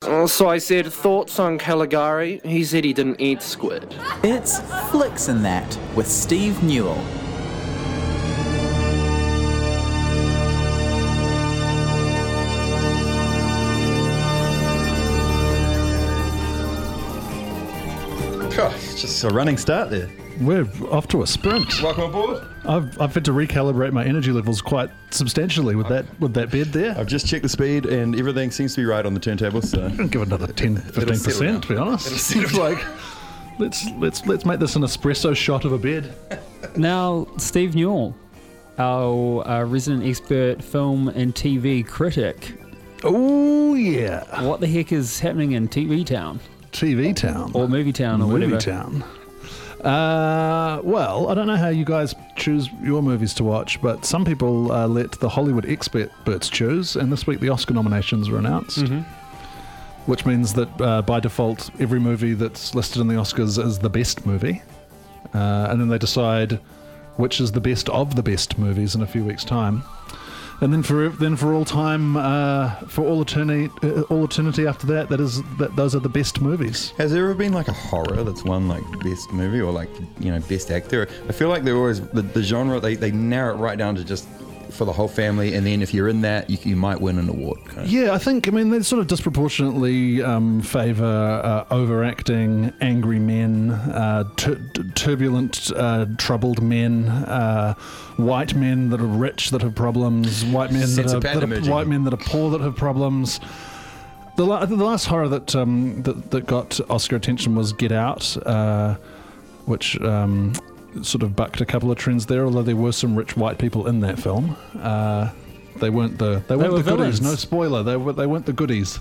So I said, thoughts on Caligari? He said he didn't eat squid. It's Flicks and That with Steve Newell. Gosh, just a running start there. We're off to a sprint. Welcome aboard. I've had to recalibrate my energy levels quite substantially with that bed there. I've just checked the speed and everything seems to be right on the turntable, so I'll give it another 10-15%, to be honest. It's like let's make this an espresso shot of a bed. Now, Steve Newell, our resident expert film and TV critic. Oh yeah. What the heck is happening in TV Town? TV Town. Or Movie Town or whatever. Movie Town. Well, I don't know how you guys choose your movies to watch, but some people let the Hollywood experts choose, and this week the Oscar nominations were announced, which means that by default every movie that's listed in the Oscars is the best movie, and then they decide which is the best of the best movies in a few weeks' time. And then for all time, for all eternity after that, those are the best movies. Has there ever been like a horror that's won like best movie or like, you know, best actor? I feel like they're always the genre, they narrow it right down to just for the whole family, and then if you're in that, you might win an award. Yeah, I mean they sort of disproportionately favour overacting, angry men, turbulent, troubled men, white men that are rich that have problems, white men that are poor that have problems. The last horror that got Oscar attention was Get Out, which sort of bucked a couple of trends there. Although there were some rich white people in that film, they weren't the goodies. No spoiler, they weren't the goodies.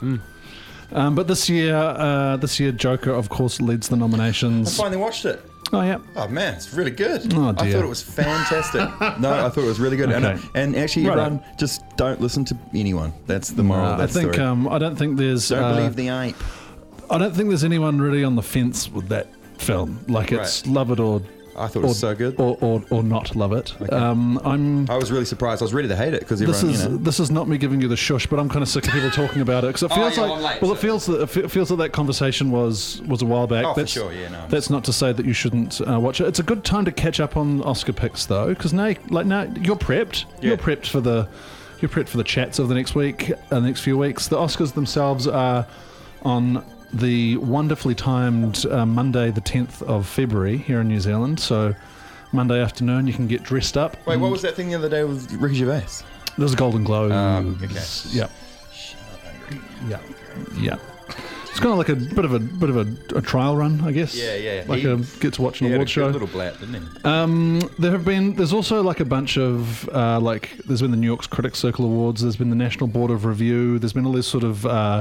But this year Joker, of course, leads the nominations. I finally watched it. Oh yeah. Oh man, it's really good. Oh dear. I thought it was fantastic. No, I thought it was really good. Okay. And actually, everyone, just don't listen to anyone. That's the moral of that story. I don't think there's. Don't believe the ape. I don't think there's anyone really on the fence with that film. Like it's love it or. I thought it was so good. Or not love it. Okay. I was really surprised. I was ready to hate it because everyone, this is not me giving you the shush, but I'm kind of sick of people talking about it because it feels it feels that conversation was a while back. Oh, for sure, yeah. No, that's not to say that you shouldn't watch it. It's a good time to catch up on Oscar picks though, because now you're prepped. Yeah. You're prepped for the chats of the next week, the next few weeks. The Oscars themselves are on the wonderfully timed Monday the 10th of February here in New Zealand, so Monday afternoon you can get dressed up. Wait, what was that thing the other day with Ricky Gervais? There was a Golden Globe. Okay. Yeah. Shut up, Hungry. Yeah. It's kind of like a bit of a trial run, I guess. Yeah. Like get to watch an award show. A little blat, didn't he? There's also like a bunch of there's been the New York's Critics Circle Awards. There's been the National Board of Review. There's been all these sort of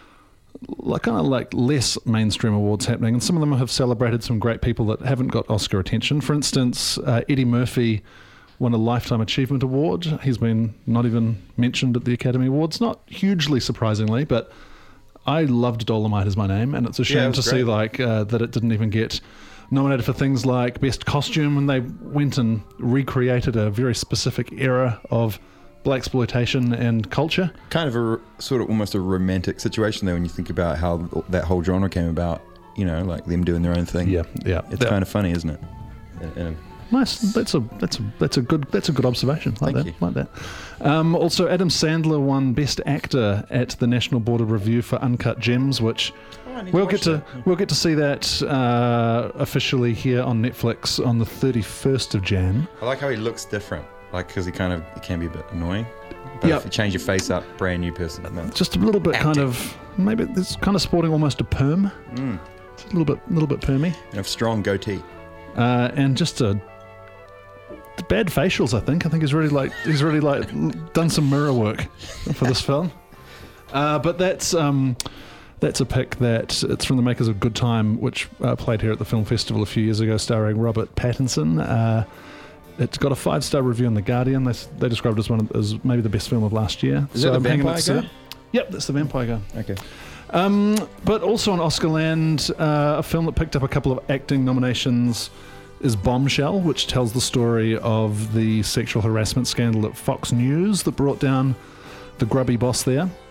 less mainstream awards happening, and some of them have celebrated some great people that haven't got Oscar attention. For instance, Eddie Murphy won a Lifetime Achievement Award. He's been not even mentioned at the Academy Awards, not hugely surprisingly, but I loved Dolomite Is My Name, and it's a shame to see that it didn't even get nominated for things like Best Costume when they went and recreated a very specific era of blaxploitation and culture. Kind of a sort of almost a romantic situation there when you think about how that whole genre came about, you know, like them doing their own thing. Yeah. It's kind of funny, isn't it? Nice. That's a good observation. Like that. Also, Adam Sandler won Best Actor at the National Board of Review for Uncut Gems, which we'll get to see that officially here on Netflix on the 31st of Jan. I like how he looks different. Like, because he can be a bit annoying. But if you change your face up, brand new person. Just a little bit maybe it's kind of sporting almost a perm. It's a little bit permy. And a strong goatee. And just bad facials, I think. He's really done some mirror work for this film. But that's a pick that it's from the makers of Good Time, which played here at the film festival a few years ago, starring Robert Pattinson. It's got a 5-star review in The Guardian. They described it as maybe the best film of last year. Is that the Vampire Guy? Yep, that's the Vampire Guy. Okay. But also on Oscarland, a film that picked up a couple of acting nominations is Bombshell, which tells the story of the sexual harassment scandal at Fox News that brought down the grubby boss there.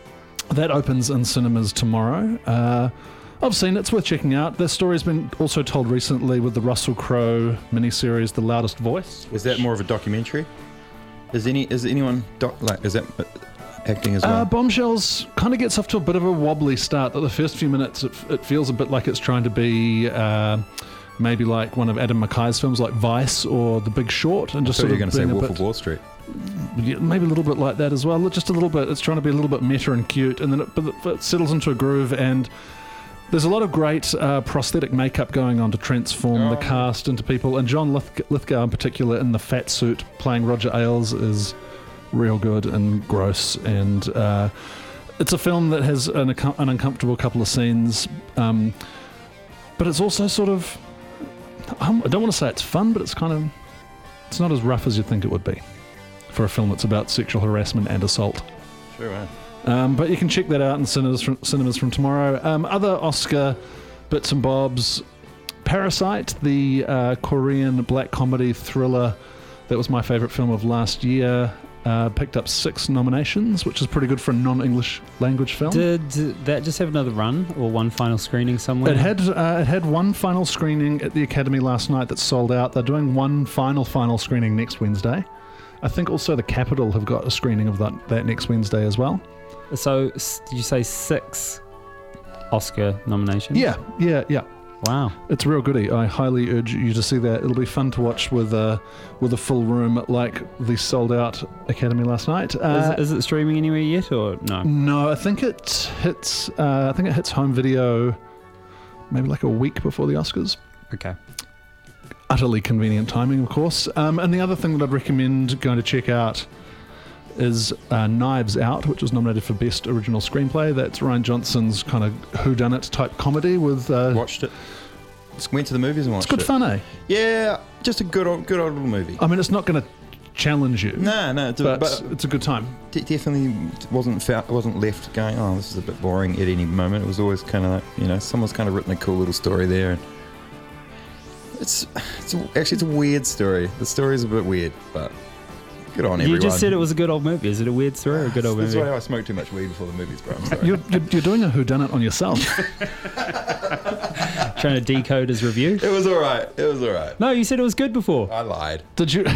That opens in cinemas tomorrow. I've seen it. It's worth checking out. The story's been also told recently with the Russell Crowe miniseries, The Loudest Voice. Was that more of a documentary? Is anyone is that acting as well? Bombshells kind of gets off to a bit of a wobbly start. The first few minutes, it feels a bit like it's trying to be maybe like one of Adam McKay's films, like Vice or The Big Short, and just I thought you were going to say being a Wolf bit- of Wall Street. Yeah, maybe a little bit like that as well. Just a little bit. It's trying to be a little bit meta and cute, and then it settles into a groove. And there's a lot of great prosthetic makeup going on to transform the cast into people. And John Lithgow in particular, in the fat suit playing Roger Ailes, is real good and gross. And it's a film that has an uncomfortable couple of scenes, but it's also sort of, I don't want to say it's fun, but it's not as rough as you'd think it would be for a film that's about sexual harassment and assault. Sure, man. But you can check that out in cinemas from tomorrow. Other Oscar bits and bobs. Parasite, the Korean black comedy thriller that was my favourite film of last year, picked up 6 nominations, which is pretty good for a non-English language film. Did that just have another run or one final screening somewhere? It had one final screening at the Academy last night that sold out. They're doing one final screening next Wednesday. I think also the Capitol have got a screening of that next Wednesday as well. So, did you say 6 Oscar nominations? Yeah. Wow. It's a real goodie. I highly urge you to see that. It'll be fun to watch with a full room like the sold out Academy last night. Is it streaming anywhere yet or no? No, I think it hits home video maybe like a week before the Oscars. Okay. Utterly convenient timing, of course. And the other thing that I'd recommend going to check out is Knives Out, which was nominated for Best Original Screenplay. That's Rian Johnson's kind of whodunit type comedy with... Watched it. Just went to the movies and watched it. It's good fun, eh? Yeah, just a good old little movie. I mean, it's not going to challenge you. No, but it's a good time. Definitely wasn't left going, oh, this is a bit boring at any moment. It was always kind of like, someone's kind of written a cool little story there. And it's a weird story. The story's a bit weird, but good on everyone. You just said it was a good old movie. Is it a weird story or a good old movie? That's why I smoked too much weed before the movies, bro. I'm sorry. You're doing a whodunit on yourself. Trying to decode his review? It was all right. No, you said it was good before. I lied. Did you...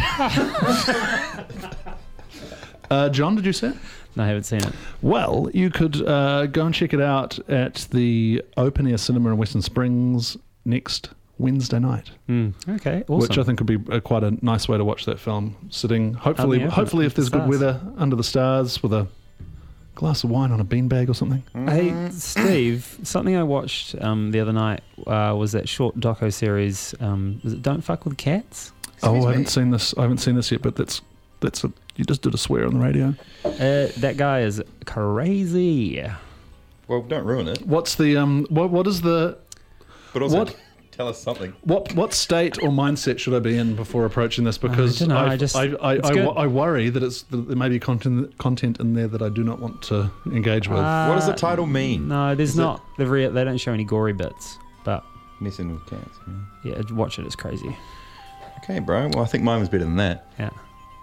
John, did you say it? No, I haven't seen it. Well, you could go and check it out at the Open Air Cinema in Western Springs next Wednesday night. Okay, awesome. Which I think would be quite a nice way to watch that film. Sitting, hopefully if there's good weather, under the stars with a glass of wine on a beanbag or something. Hey, Steve, something I watched the other night was that short doco series. Was it Don't Fuck with Cats? I haven't seen this. I haven't seen this yet, but you just did a swear on the radio. That guy is crazy. Well, don't ruin it. What's the what is the? But also, tell us something. What state or mindset should I be in before approaching this? Because I worry that there may be content in there that I do not want to engage with. What does the title mean? No, there's not. They don't show any gory bits, but messing with cats. Yeah, watch it. It's crazy. Okay, bro. Well, I think mine was better than that. Yeah.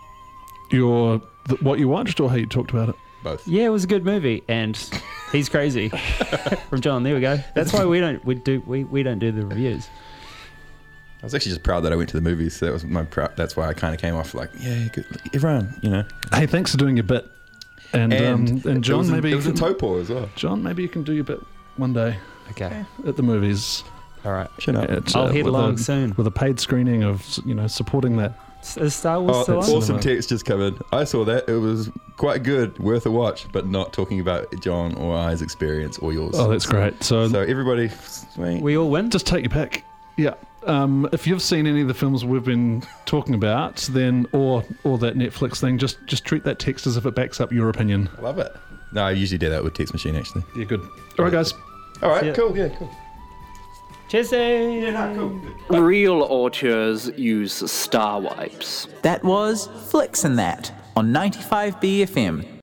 What you watched or how you talked about it? Both. Yeah, it was a good movie, and he's crazy. From John, there we go. That's why we don't do the reviews. I was actually just proud that I went to the movies. So that was that's why I kind of came off like, yeah, good. Everyone, Hey, thanks for doing your bit. And John, maybe it was in Taupo as well. John, maybe you can do your bit one day. Okay. At the movies. All right. Shut up. I'll head along soon with a paid screening of supporting that. Is Star Wars still on? Awesome text just come in. I saw that. It was quite good, worth a watch, but not talking about John or I's experience or yours. Oh, that's great. So everybody, we all win. Just take your pick. Yeah. If you've seen any of the films we've been talking about, then or that Netflix thing, just treat that text as if it backs up your opinion. I love it. No, I usually do that with Text Machine actually. Yeah, good. All right, guys. All right, cool. Yeah, cool. Cheers. Yeah, cool. Real auteurs use star wipes. That was Flicks and That on 95 BFM.